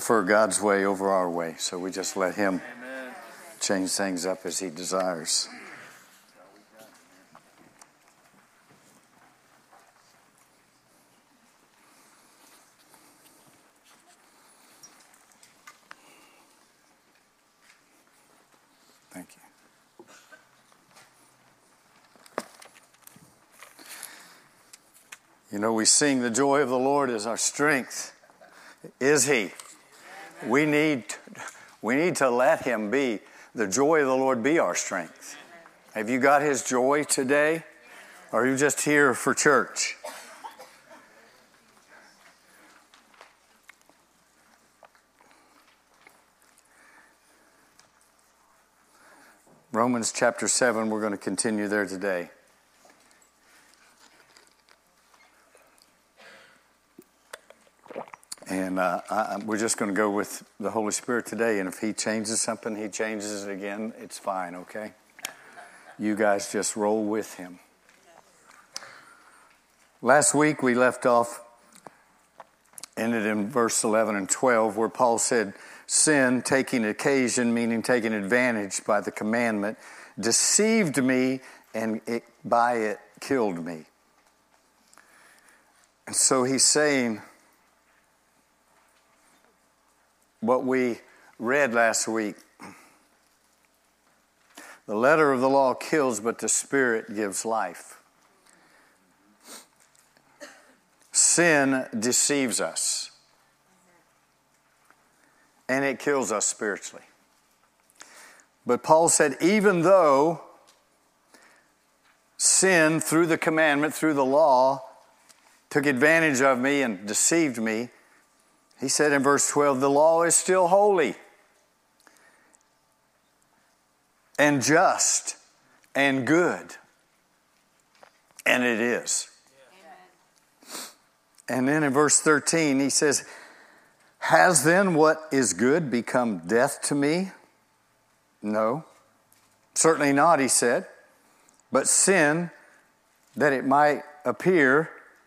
prefer God's way over our way, so we just let Him change things up as He desires. Thank you. You know, we sing the joy of the Lord is our strength. Is He? We need to let Him be. The joy of the Lord be our strength. Have you got His joy today? Or are you just here for church? Romans chapter 7, we're going to continue there today. And we're just going to go with the Holy Spirit today. And if He changes something, He changes it again. It's fine, okay? You guys just roll with Him. Last week we left off, ended in verse 11 and 12, where Paul said, sin, taking occasion, meaning taking advantage by the commandment, deceived me and by it killed me. And so he's saying what we read last week. The letter of the law kills, but the Spirit gives life. Sin deceives us. And it kills us spiritually. But Paul said, even though sin, through the commandment, through the law, took advantage of me and deceived me, he said in verse 12, the law is still holy and just and good. And it is. And then in verse 13, he says, has then what is good become death to me? No, certainly not, he said. But sin, that it might appear,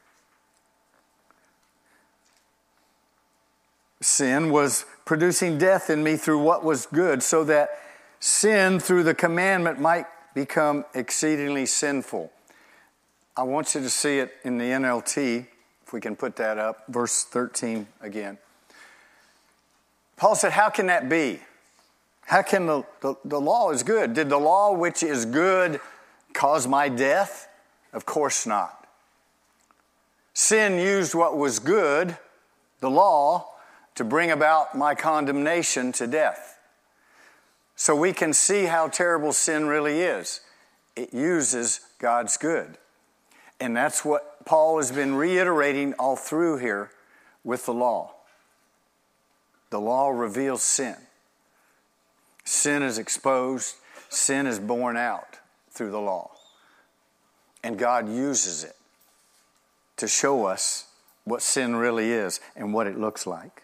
sin was producing death in me through what was good, so that sin through the commandment might become exceedingly sinful. I want you to see it in the NLT, if we can put that up, verse 13 again. Paul said, how can that be? How can the law is good? Did the law which is good cause my death? Of course not. Sin used what was good, the law, to bring about my condemnation to death. So we can see how terrible sin really is. It uses God's good. And that's what Paul has been reiterating all through here with the law. The law reveals sin. Sin is exposed. Sin is borne out through the law. And God uses it to show us what sin really is and what it looks like.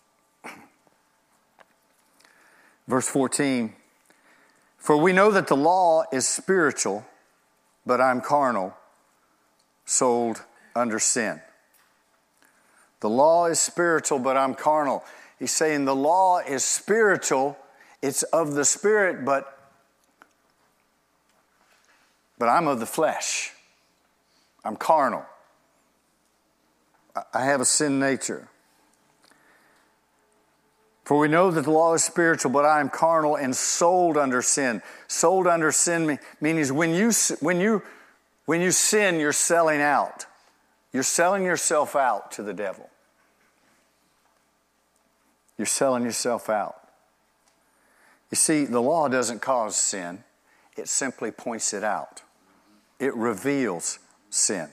Verse 14, for we know that the law is spiritual, but I'm carnal, sold under sin. The law is spiritual, but I'm carnal. He's saying the law is spiritual, it's of the Spirit, but I'm of the flesh. I'm carnal. I have a sin nature. For we know that the law is spiritual, but I am carnal and sold under sin. Sold under sin means when you sin, you're selling out. You're selling yourself out to the devil. You're selling yourself out. You see, the law doesn't cause sin. It simply points it out. It reveals sin.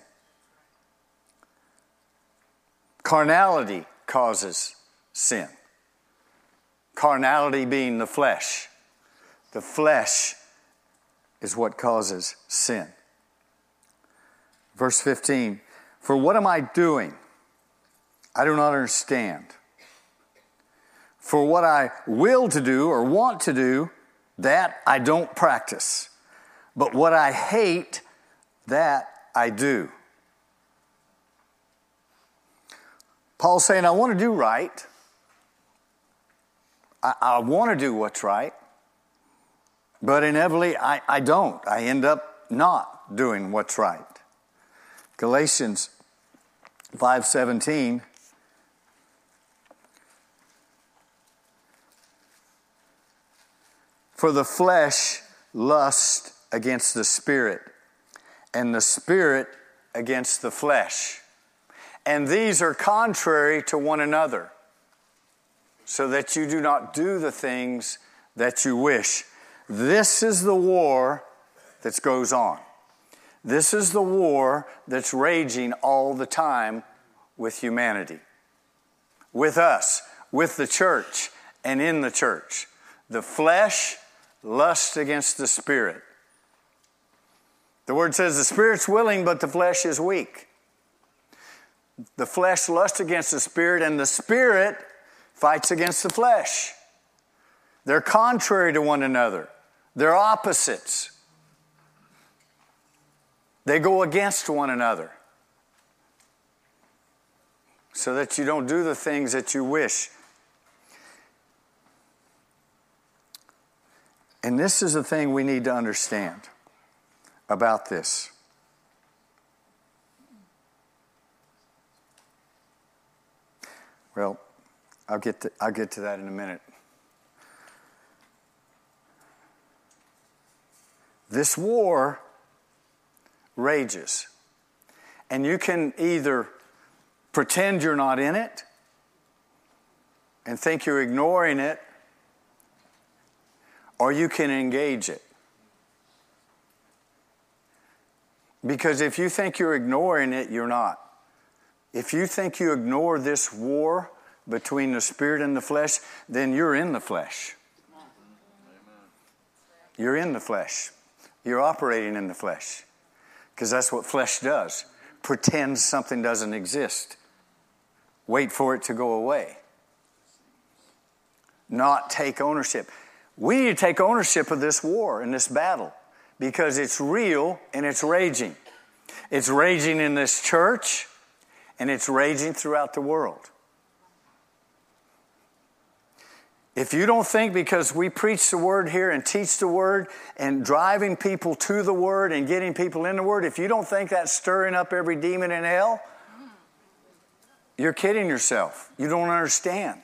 Carnality causes sin. Carnality being the flesh. The flesh is what causes sin. Verse 15, for what am I doing? I do not understand. For what I will to do or want to do, that I don't practice. But what I hate, that I do. Paul's saying, I want to do right. I want to do what's right, but inevitably I don't. I end up not doing what's right. Galatians 5:17. For the flesh lusts against the spirit, and the spirit against the flesh. And these are contrary to one another, so that you do not do the things that you wish. This is the war that goes on. This is the war that's raging all the time with humanity, with us, with the church, and in the church. The flesh lusts against the spirit. The word says the spirit's willing, but the flesh is weak. The flesh lusts against the spirit, and the spirit fights against the flesh. They're contrary to one another. They're opposites. They go against one another, so that you don't do the things that you wish. And this is the thing we need to understand about this. Well, I'll get to that in a minute. This war rages. And you can either pretend you're not in it and think you're ignoring it, or you can engage it. Because if you think you're ignoring it, you're not. If you think you ignore this war between the spirit and the flesh, then you're in the flesh. You're in the flesh. You're operating in the flesh. Because that's what flesh does. Pretends something doesn't exist. Wait for it to go away. Not take ownership. We need to take ownership of this war and this battle, because it's real and it's raging. It's raging in this church, and it's raging throughout the world. If you don't think because we preach the word here and teach the word and driving people to the word and getting people in the word, if you don't think that's stirring up every demon in hell, you're kidding yourself. You don't understand.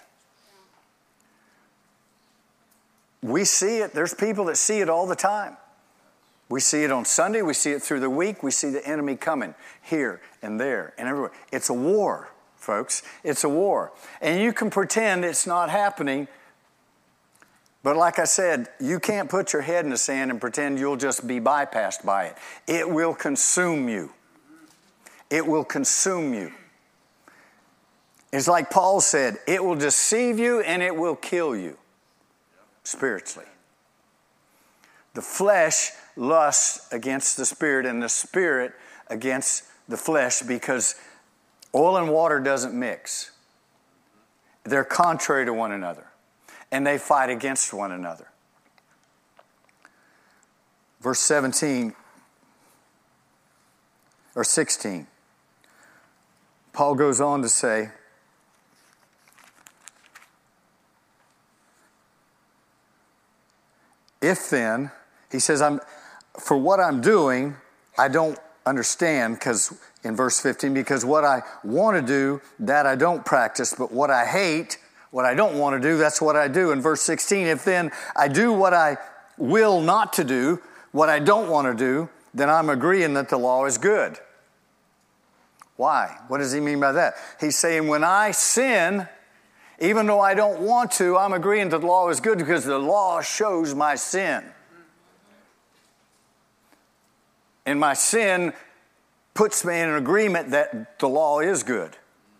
We see it. There's people that see it all the time. We see it on Sunday. We see it through the week. We see the enemy coming here and there and everywhere. It's a war, folks. It's a war. And you can pretend it's not happening. But like I said, you can't put your head in the sand and pretend you'll just be bypassed by it. It will consume you. It will consume you. It's like Paul said, it will deceive you and it will kill you spiritually. The flesh lusts against the spirit, and the spirit against the flesh, because oil and water doesn't mix. They're contrary to one another, and they fight against one another. Verse 17 or 16, Paul goes on to say, if then, he says, for what I'm doing, I don't understand, because in verse 15, because what I want to do, that I don't practice, but what I hate, what I don't want to do, that's what I do. In verse 16, if then I do what I will not to do, what I don't want to do, then I'm agreeing that the law is good. Why? What does he mean by that? He's saying when I sin, even though I don't want to, I'm agreeing that the law is good because the law shows my sin. And my sin puts me in an agreement that the law is good.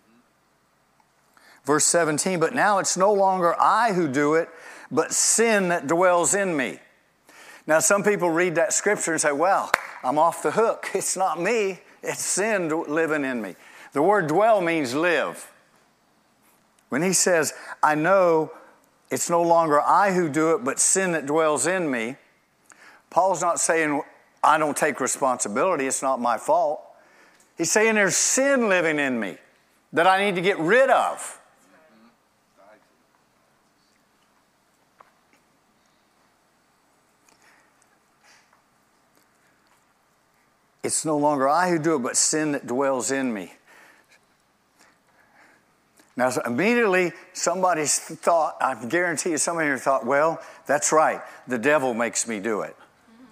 Verse 17, but now it's no longer I who do it, but sin that dwells in me. Now some people read that scripture and say, well, I'm off the hook. It's not me. It's sin living in me. The word dwell means live. When he says, I know it's no longer I who do it, but sin that dwells in me, Paul's not saying, I don't take responsibility, it's not my fault. He's saying there's sin living in me that I need to get rid of. It's no longer I who do it, but sin that dwells in me. Now, so immediately, somebody's thought, I guarantee you, somebody here thought, well, that's right. The devil makes me do it.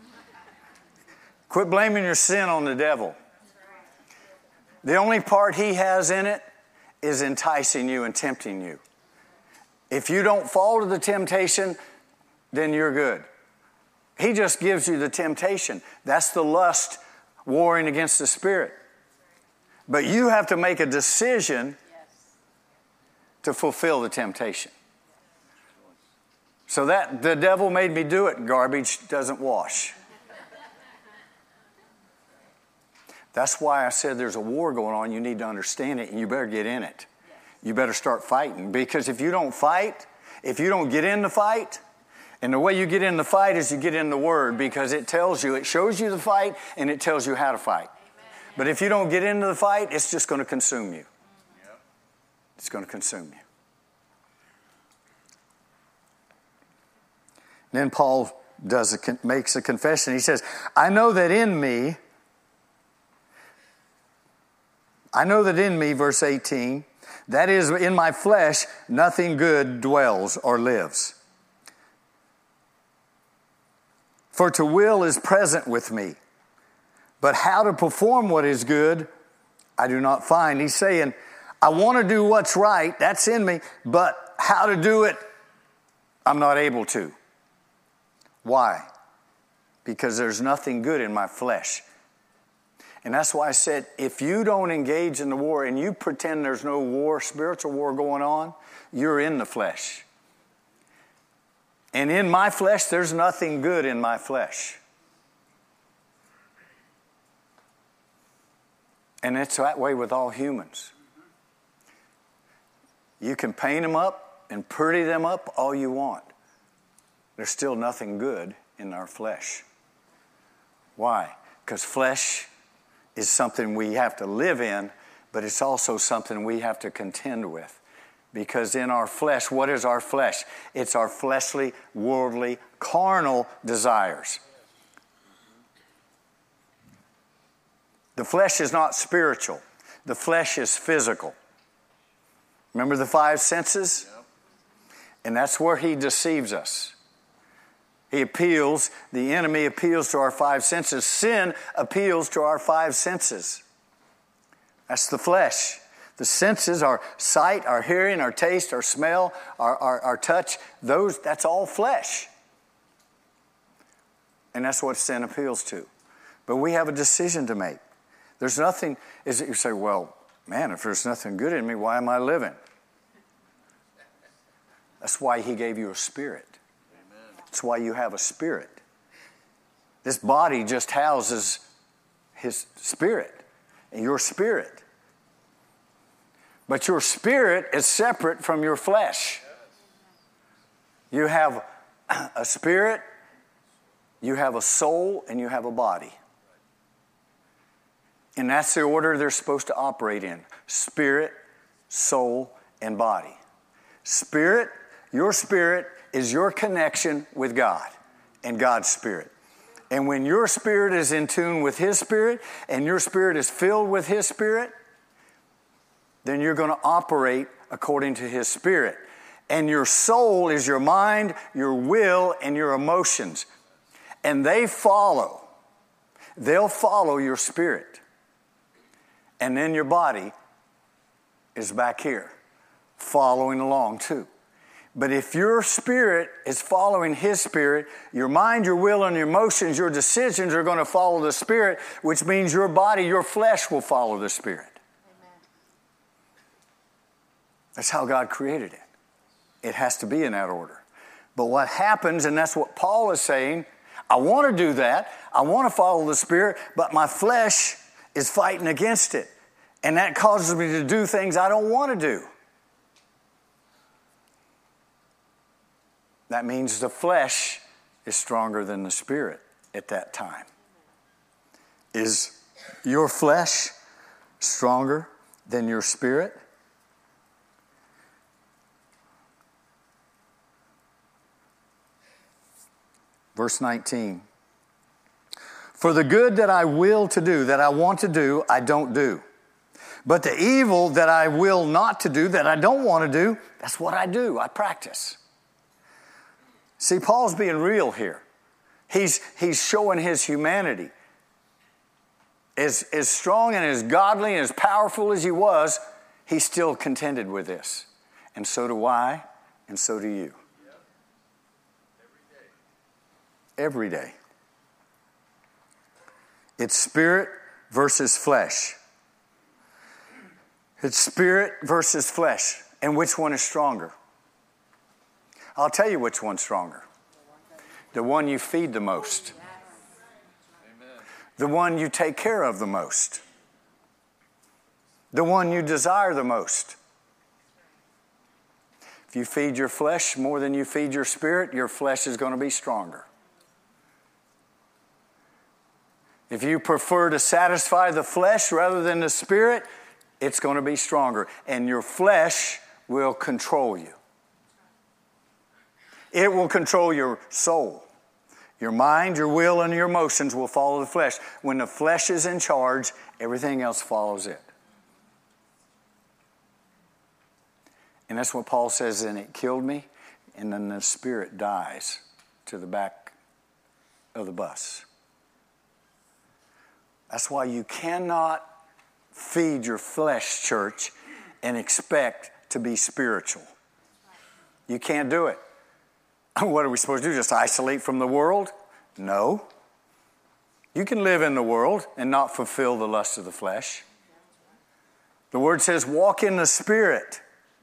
Quit blaming your sin on the devil. The only part he has in it is enticing you and tempting you. If you don't fall to the temptation, then you're good. He just gives you the temptation. That's the lust warring against the spirit. But you have to make a decision to fulfill the temptation. So that the devil made me do it, garbage doesn't wash. That's why I said there's a war going on. You need to understand it, and you better get in it. You better start fighting. Because if you don't fight, if you don't get in the fight, and the way you get in the fight is you get in the Word, because it tells you, it shows you the fight, and it tells you how to fight. But if you don't get into the fight, it's just going to consume you. It's going to consume you. Then Paul makes a confession. He says, I know that in me, verse 18, that is, in my flesh, nothing good dwells or lives. For to will is present with me, but how to perform what is good, I do not find. He's saying, I want to do what's right, that's in me, but how to do it, I'm not able to. Why? Because there's nothing good in my flesh. And that's why I said, if you don't engage in the war and you pretend there's no war, spiritual war going on, you're in the flesh. And in my flesh, there's nothing good in my flesh. And it's that way with all humans. You can paint them up and pretty them up all you want. There's still nothing good in our flesh. Why? Because flesh is something we have to live in, but it's also something we have to contend with. Because in our flesh, what is our flesh? It's our fleshly, worldly, carnal desires. The flesh is not spiritual. The flesh is physical. Remember the 5 senses? And that's where he deceives us. He appeals, the enemy appeals to our 5 senses. Sin appeals to our 5 senses. That's the flesh. The senses, our sight, our hearing, our taste, our smell, our touch, that's all flesh. And that's what sin appeals to. But we have a decision to make. There's nothing, is it you say, well, man, if there's nothing good in me, why am I living? That's why he gave you a spirit. That's why you have a spirit. This body just houses his spirit, and your spirit. But your spirit is separate from your flesh. You have a spirit, you have a soul, and you have a body. And that's the order they're supposed to operate in. Spirit, soul, and body. Spirit, your spirit is your connection with God and God's Spirit. And when your spirit is in tune with His Spirit and your spirit is filled with His Spirit, then you're going to operate according to His Spirit. And your soul is your mind, your will, and your emotions. And they'll follow your spirit. And then your body is back here, following along too. But if your spirit is following His Spirit, your mind, your will, and your emotions, your decisions are going to follow the Spirit, which means your body, your flesh will follow the Spirit. Amen. That's how God created it. It has to be in that order. But what happens, and that's what Paul is saying, I want to do that. I want to follow the Spirit, but my flesh is fighting against it. And that causes me to do things I don't want to do. That means the flesh is stronger than the spirit at that time. Is your flesh stronger than your spirit? Verse 19. For the good that I will to do, that I want to do, I don't do. But the evil that I will not to do, that I don't want to do, that's what I do. I practice. See, Paul's being real here. He's showing his humanity. As strong and as godly and as powerful as he was, he still contended with this. And so do I, and so do you. Every day. It's spirit versus flesh. It's spirit versus flesh. And which one is stronger? I'll tell you which one's stronger. The one you feed the most. The one you take care of the most. The one you desire the most. If you feed your flesh more than you feed your spirit, your flesh is going to be stronger. If you prefer to satisfy the flesh rather than the spirit, it's going to be stronger. And your flesh will control you. It will control your soul. Your mind, your will, and your emotions will follow the flesh. When the flesh is in charge, everything else follows it. And that's what Paul says, and it killed me, and then the spirit dies to the back of the bus. That's why you cannot feed your flesh, church, and expect to be spiritual. You can't do it. What are we supposed to do? Just isolate from the world? No. You can live in the world and not fulfill the lust of the flesh. The word says, walk in the Spirit.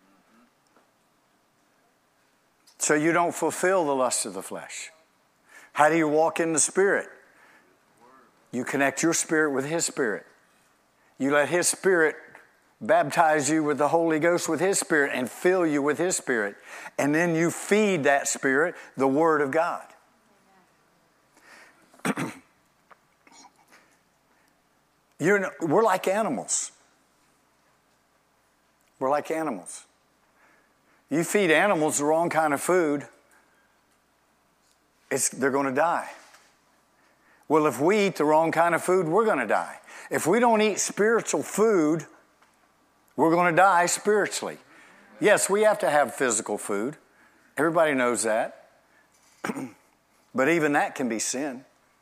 So you don't fulfill the lust of the flesh. How do you walk in the Spirit? You connect your spirit with His Spirit. You let His Spirit baptize you with the Holy Ghost with His Spirit and fill you with His Spirit. And then you feed that Spirit the Word of God. We're like animals. We're like animals. You feed animals the wrong kind of food, they're going to die. Well, if we eat the wrong kind of food, we're going to die. If we don't eat spiritual food, we're going to die spiritually. Yes, we have to have physical food. Everybody knows that. But even that can be sin.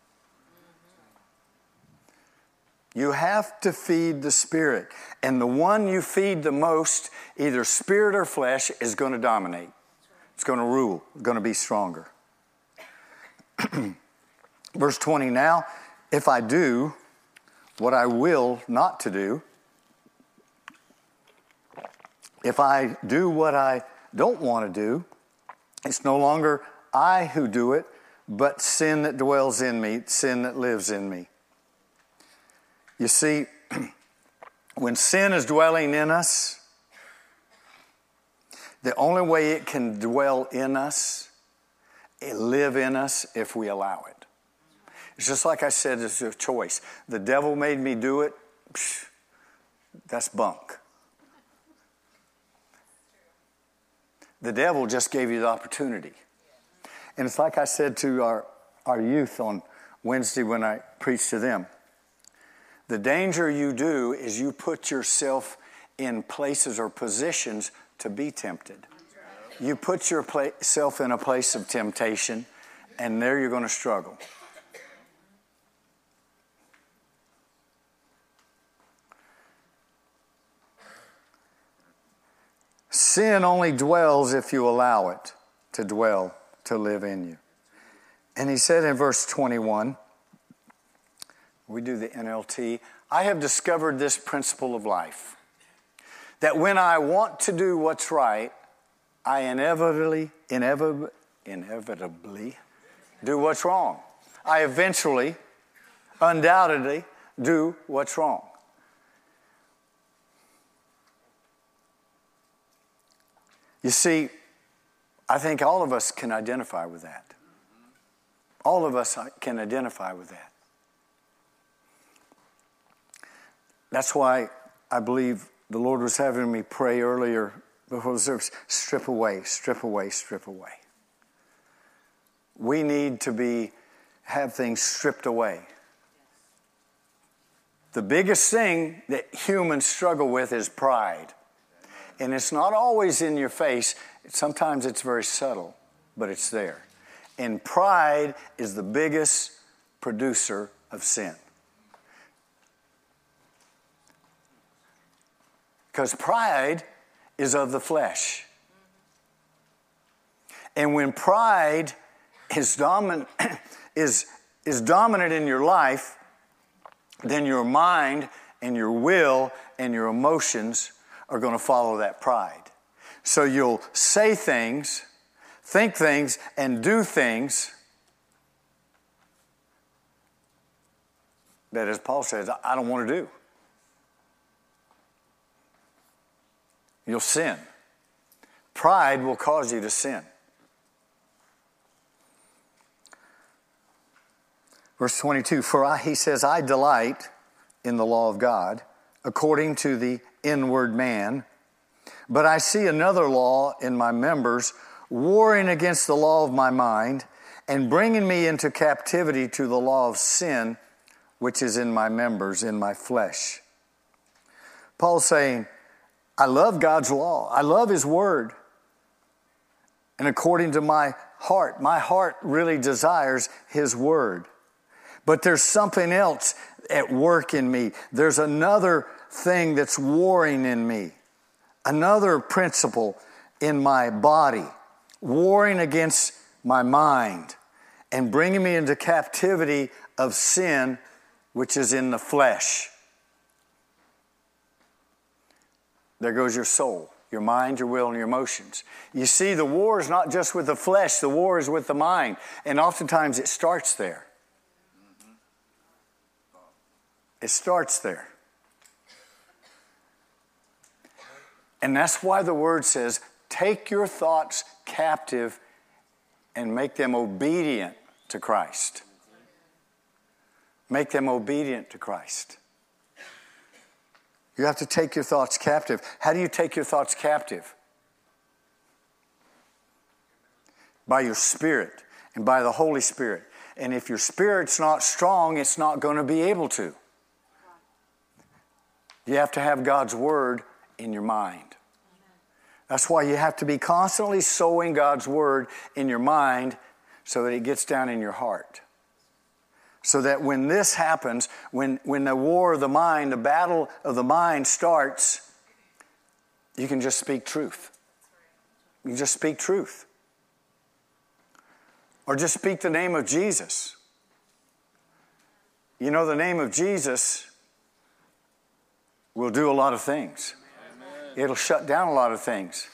You have to feed the Spirit. And the one you feed the most, either spirit or flesh, is going to dominate. It's going to rule. It's going to be stronger. Verse 20, now, if I do what I will not to do, if I do what I don't want to do, it's no longer I who do it, but sin that dwells in me, sin that lives in me. You see, when sin is dwelling in us, the only way it can dwell in us, live in us, if we allow it. It's just like I said, it's a choice. The devil made me do it. That's bunk. The devil just gave you the opportunity. And it's like I said to our youth on Wednesday when I preached to them. The danger you do is you put yourself in places or positions to be tempted. You put yourself in a place of temptation, and there you're going to struggle. Sin only dwells if you allow it to dwell, to live in you. And he said in verse 21, we do the NLT, I have discovered this principle of life, that when I want to do what's right, I inevitably do what's wrong. I eventually, undoubtedly, do what's wrong. You see, I think all of us can identify with that. All of us can identify with that. That's why I believe the Lord was having me pray earlier before the service, strip away, strip away, strip away. We need to have things stripped away. The biggest thing that humans struggle with is pride. And it's not always in your face. Sometimes it's very subtle, but it's there. And pride is the biggest producer of sin. Because pride is of the flesh. And when pride is dominant in your life, then your mind and your will and your emotions are going to follow that pride. So you'll say things, think things, and do things that, as Paul says, I don't want to do. You'll sin. Pride will cause you to sin. Verse 22, he says, I delight in the law of God according to the inward man, but I see another law in my members, warring against the law of my mind and bringing me into captivity to the law of sin, which is in my members, in my flesh. Paul's saying, I love God's law. I love His word. And according to my heart really desires His word. But there's something else at work in me. There's another thing that's warring in me. Another principle in my body, warring against my mind and bringing me into captivity of sin, which is in the flesh. There goes your soul, your mind, your will, and your emotions. You see, the war is not just with the flesh, the war is with the mind. And oftentimes it starts there. It starts there. And that's why the word says, take your thoughts captive and make them obedient to Christ. Make them obedient to Christ. You have to take your thoughts captive. How do you take your thoughts captive? By your spirit and by the Holy Spirit. And if your spirit's not strong, it's not going to be able to. You have to have God's word in your mind. That's why you have to be constantly sowing God's word in your mind so that it gets down in your heart. So that when this happens, when the war of the mind, the battle of the mind starts, you can just speak truth. You can just speak truth. Or just speak the name of Jesus. You know, the name of Jesus will do a lot of things. Amen. It'll shut down a lot of things.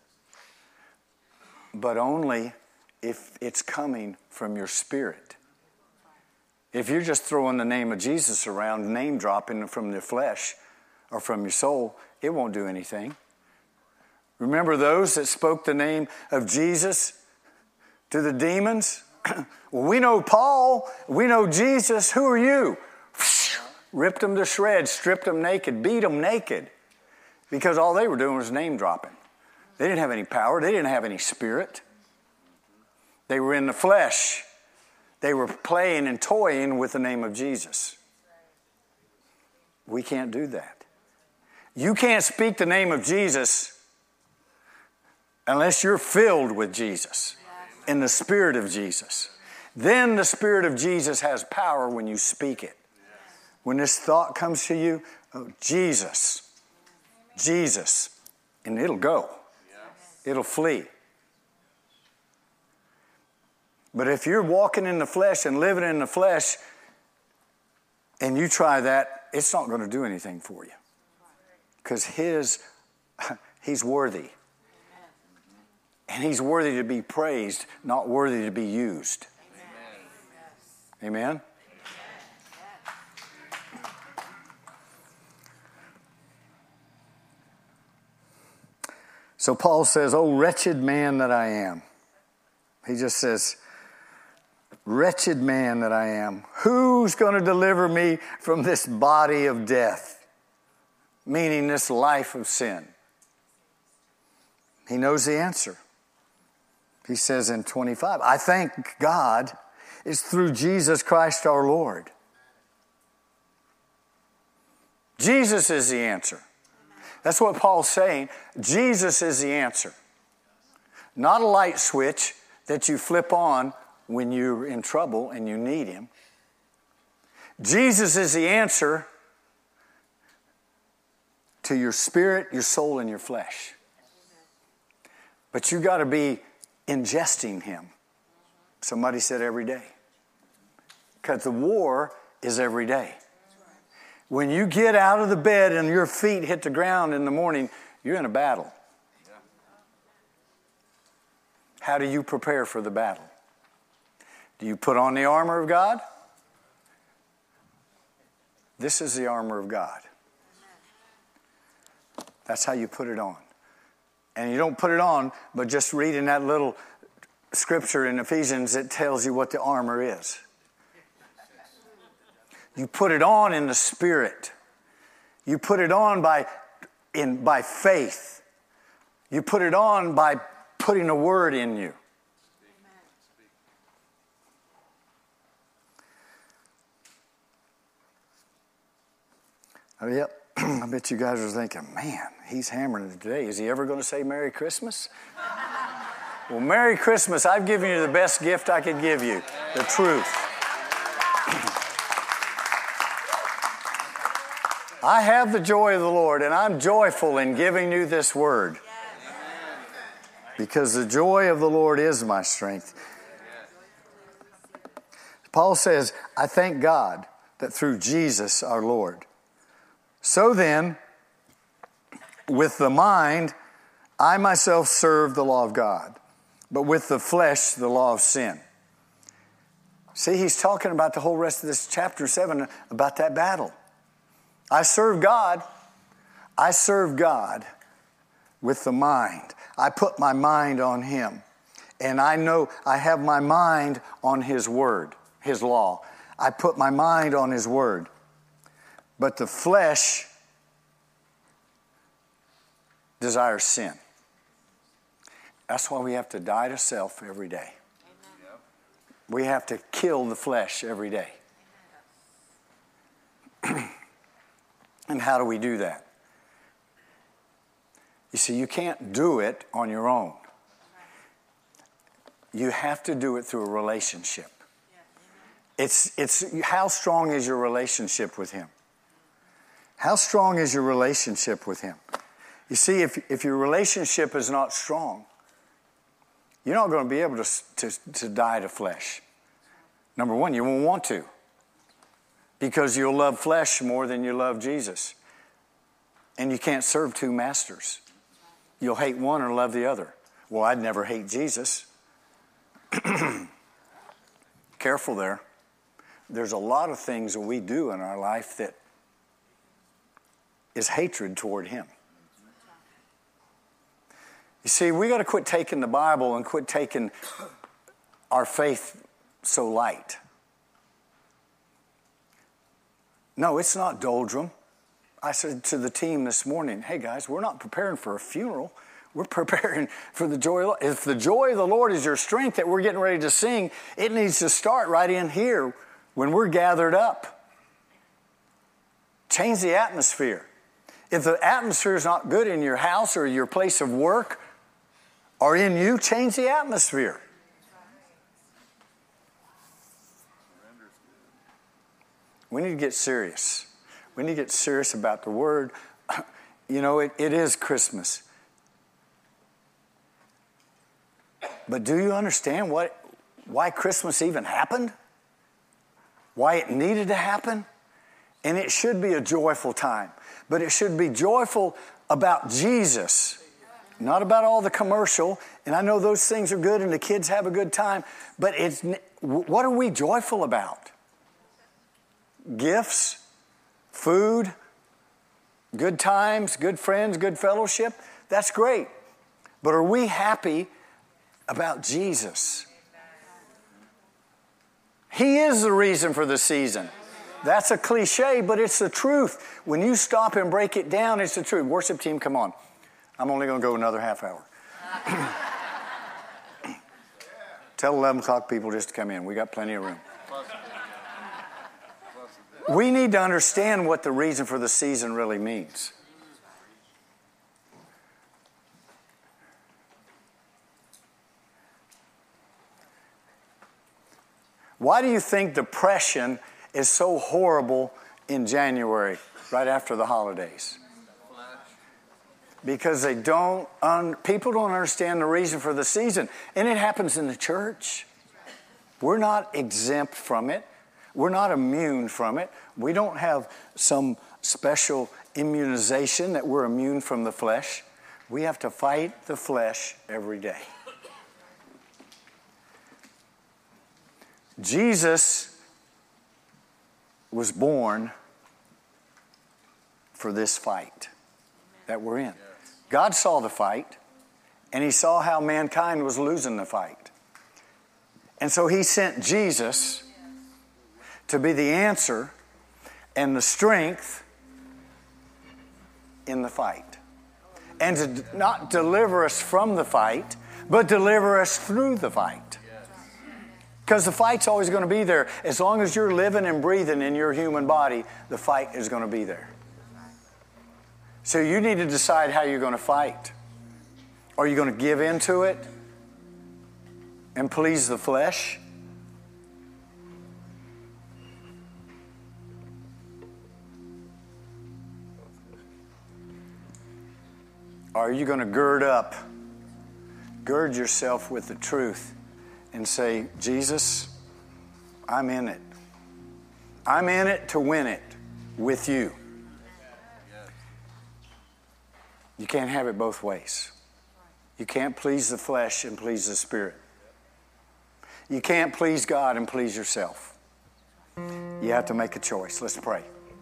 But only if it's coming from your spirit. If you're just throwing the name of Jesus around, name dropping from the flesh or from your soul, it won't do anything. Remember those that spoke the name of Jesus to the demons? Well, we know Paul, we know Jesus, who are you? Ripped them to shreds, stripped them naked, beat them naked. Because all they were doing was name dropping. They didn't have any power. They didn't have any spirit. They were in the flesh. They were playing and toying with the name of Jesus. We can't do that. You can't speak the name of Jesus unless you're filled with Jesus, in the Spirit of Jesus. Then the Spirit of Jesus has power when you speak it. When this thought comes to you, oh, Jesus, Jesus, and it'll go. It'll flee. But if you're walking in the flesh and living in the flesh and you try that, it's not going to do anything for you. Because He's worthy. And He's worthy to be praised, not worthy to be used. Amen? So Paul says, oh, wretched man that I am. He just says, wretched man that I am. Who's going to deliver me from this body of death? Meaning this life of sin. He knows the answer. He says in 25, I thank God it's through Jesus Christ our Lord. Jesus is the answer. That's what Paul's saying. Jesus is the answer. Not a light switch that you flip on when you're in trouble and you need him. Jesus is the answer to your spirit, your soul, and your flesh. But you got to be ingesting him. Somebody said every day. Because the war is every day. When you get out of the bed and your feet hit the ground in the morning, you're in a battle. How do you prepare for the battle? Do you put on the armor of God? This is the armor of God. That's how you put it on. And you don't put it on, but just reading that little scripture in Ephesians, it tells you what the armor is. You put it on in the Spirit. You put it on by faith. You put it on by putting a word in you. Oh, yep. I bet you guys are thinking, man, he's hammering it today. Is he ever going to say Merry Christmas? Well, Merry Christmas. I've given you the best gift I could give you, the truth. I have the joy of the Lord, and I'm joyful in giving you this word. Because the joy of the Lord is my strength. Paul says, I thank God that through Jesus our Lord. So then, with the mind, I myself serve the law of God, but with the flesh, the law of sin. See, he's talking about the whole rest of this chapter 7, about that battle. I serve God. I serve God with the mind. I put my mind on him. And I know I have my mind on his word, his law. I put my mind on his word. But the flesh desires sin. That's why we have to die to self every day. Amen. We have to kill the flesh every day. And how do we do that? You see, you can't do it on your own. You have to do it through a relationship. It's how strong is your relationship with him? How strong is your relationship with him? You see, if your relationship is not strong, you're not going to be able to die to flesh. Number one, you won't want to. Because you'll love flesh more than you love Jesus. And you can't serve two masters. You'll hate one or love the other. Well, I'd never hate Jesus. Careful there. There's a lot of things that we do in our life that is hatred toward him. You see, we got to quit taking the Bible and quit taking our faith so light. No, it's not doldrum. I said to the team this morning, hey guys, we're not preparing for a funeral. We're preparing for the joy of the Lord. If the joy of the Lord is your strength that we're getting ready to sing, it needs to start right in here when we're gathered up. Change the atmosphere. If the atmosphere is not good in your house or your place of work or in you, change the atmosphere. We need to get serious. We need to get serious about the word. You know, it is Christmas. But do you understand why Christmas even happened? Why it needed to happen? And it should be a joyful time. But it should be joyful about Jesus, not about all the commercial. And I know those things are good and the kids have a good time. But what are we joyful about? Gifts, food, good times, good friends, good fellowship. That's great. But are we happy about Jesus? He is the reason for the season. That's a cliche, but it's the truth. When you stop and break it down, it's the truth. Worship team, come on. I'm only going to go another half hour. Tell 11 o'clock people just to come in. We got plenty of room. We need to understand what the reason for the season really means. Why do you think depression is so horrible in January, right after the holidays? Because people don't understand the reason for the season. And it happens in the church. We're not exempt from it. We're not immune from it. We don't have some special immunization that we're immune from the flesh. We have to fight the flesh every day. Jesus was born for this fight that we're in. God saw the fight, and he saw how mankind was losing the fight. And so he sent Jesus to be the answer and the strength in the fight. And to not deliver us from the fight, but deliver us through the fight. Because the fight's always going to be there. As long as you're living and breathing in your human body, the fight is going to be there. So you need to decide how you're going to fight. Are you going to give into it and please the flesh? Or are you going to gird yourself with the truth and say, Jesus, I'm in it. I'm in it to win it with you. You can't have it both ways. You can't please the flesh and please the spirit. You can't please God and please yourself. You have to make a choice. Let's pray.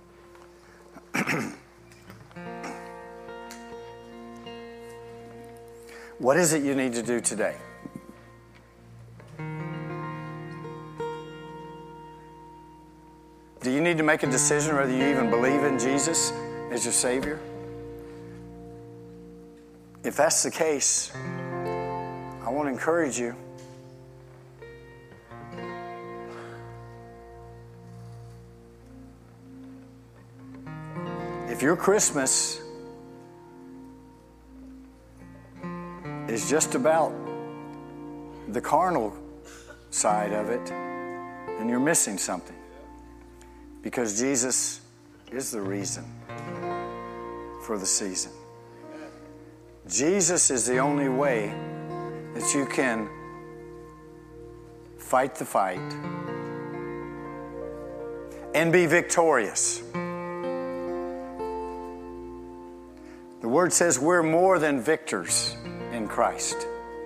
What is it you need to do today? Do you need to make a decision whether you even believe in Jesus as your Savior? If that's the case, I want to encourage you. If your Christmas is just about the carnal side of it, then you're missing something. Because Jesus is the reason for the season. Jesus is the only way that you can fight the fight and be victorious. The Word says we're more than victors in Christ.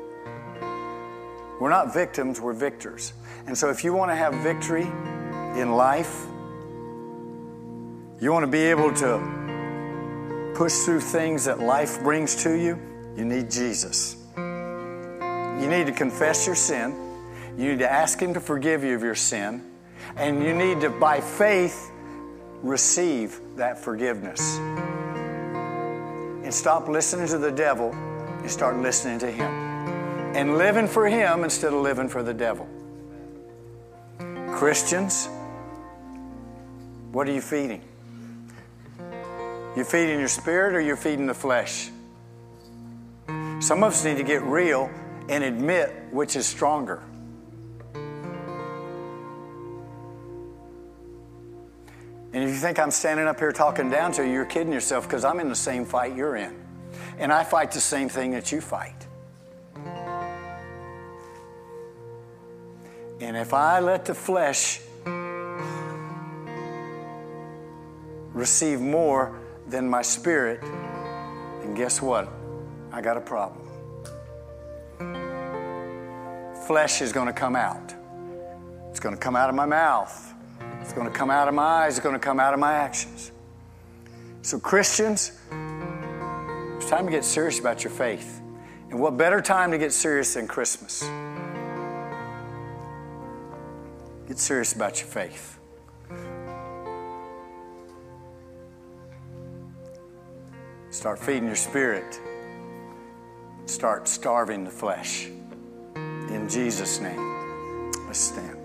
We're not victims, we're victors. And so if you want to have victory in life, you want to be able to push through things that life brings to you, you need Jesus. You need to confess your sin. You need to ask Him to forgive you of your sin. And you need to, by faith, receive that forgiveness. And stop listening to the devil and start listening to Him. And living for Him instead of living for the devil. Christians, what are you feeding? You feeding your spirit or you're feeding the flesh? Some of us need to get real and admit which is stronger. And if you think I'm standing up here talking down to you, you're kidding yourself, because I'm in the same fight you're in. And I fight the same thing that you fight. And if I let the flesh receive more than my spirit, and guess what? I got a problem. Flesh is going to come out. It's going to come out of my mouth. It's going to come out of my eyes. It's going to come out of my actions. So Christians, it's time to get serious about your faith. And what better time to get serious than Christmas? Get serious about your faith. Start feeding your spirit. Start starving the flesh. In Jesus' name, let's stand.